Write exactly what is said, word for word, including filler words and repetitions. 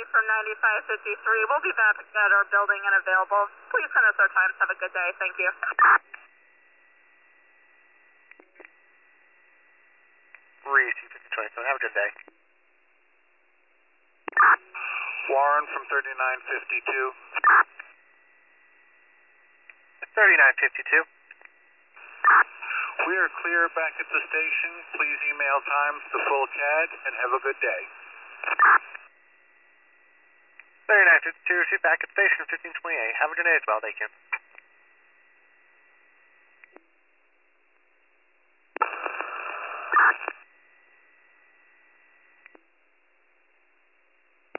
from ninety-five fifty-three. We'll be back at our building and available. Please send us our times. Have a good day. Thank you. Reese, fifty twenty-seven. Have a good day. Warren from thirty-nine fifty-two. thirty-nine fifty-two. We are clear back at the station. Please email times to full C A D and have a good day. thirty-nine fifty-two, shoot back at station fifteen twenty-eight. Have a good day as well, thank you.